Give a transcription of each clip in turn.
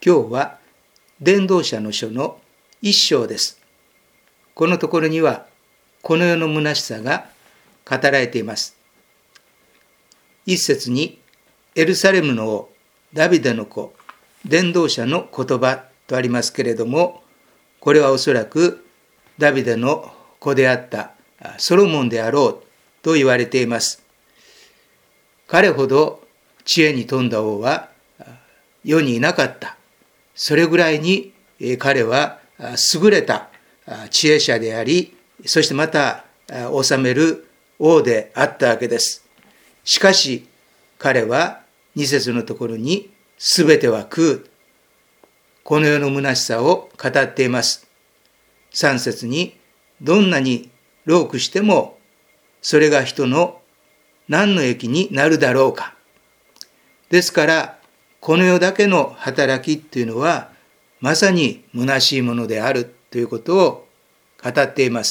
今日は伝道者の書の一章です。このところにはこの世の虚しさが語られています。一節にエルサレムの王ダビデの子伝道者の言葉とありますけれども、これはおそらくダビデの子であったソロモンであろうと言われています。彼ほど知恵に富んだ王は世にいなかった。それぐらいに彼は優れた知恵者であり、そしてまた治める王であったわけです。しかし彼は2節のところにすべては空、この世の虚しさを語っています。3節にどんなに労苦してもそれが人の何の益になるだろうか。ですからこの世だけの働きっていうのはまさに虚しいものであるということを語っています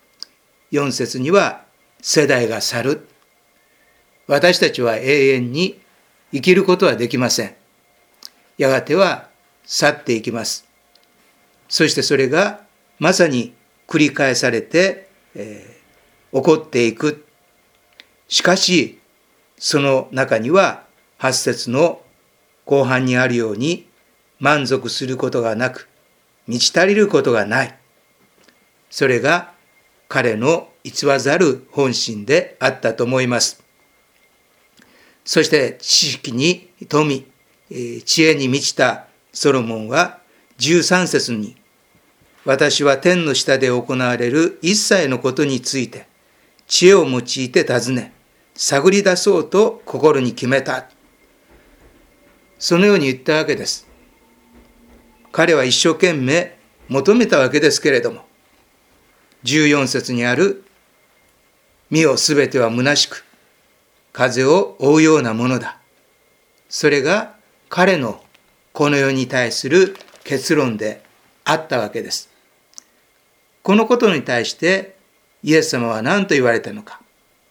。4節には世代が去る。私たちは永遠に生きることはできません。やがては去っていきます。そしてそれがまさに繰り返されて、起こっていく。しかしその中には8節の後半にあるように満足することがなく満ち足りることがない。それが彼の偽らざる本心であったと思います。そして知識に富み、知恵に満ちたソロモンは13節に、私は天の下で行われる一切のことについて知恵を用いて尋ね探り出そうと心に決めた。そのように言ったわけです。彼は一生懸命求めたわけですけれども、14節にある見よすべては虚しく風を追うようなものだ。それが彼のこの世に対する結論であったわけです。このことに対してイエス様は何と言われたのか。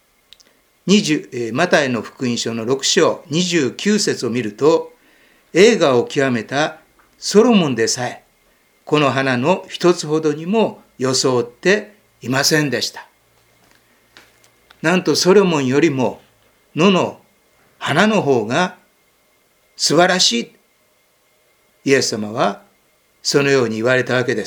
マタイの福音書の6章29節を見ると、栄華を極めたソロモンでさえこの花の一つほどにも装っていませんでした。なんとソロモンよりも野の花の方が素晴らしい。イエス様はそのように言われたわけです。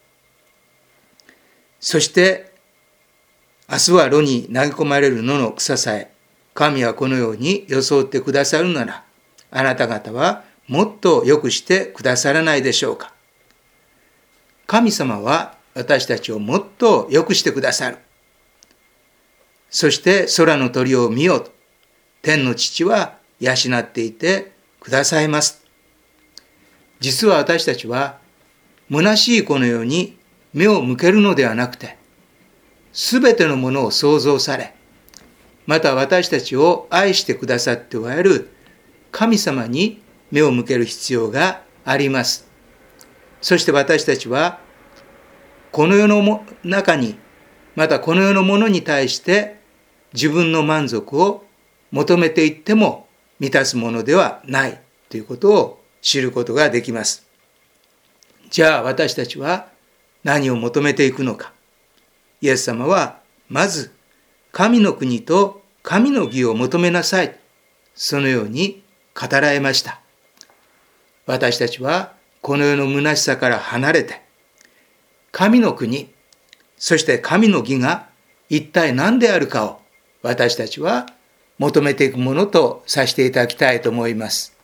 そして明日は炉に投げ込まれる野の草さえ神はこのように装ってくださるなら、あなた方はもっと良くしてくださらないでしょうか。神様は私たちをもっと良くしてくださる。そして空の鳥を見よと天の父は養っていてくださいます。実は私たちは虚しいこの世に目を向けるのではなくて、すべてのものを創造され、また私たちを愛してくださっておられる神様に目を向ける必要があります。そして私たちはこの世の中に、またこの世のものに対して自分の満足を求めていっても満たすものではないということを知ることができます。じゃあ私たちは何を求めていくのか。イエス様はまず神の国と神の義を求めなさい。そのように語られました。私たちはこの世の虚しさから離れて、神の国、そして神の義が一体何であるかを私たちは求めていくものとさせていただきたいと思います。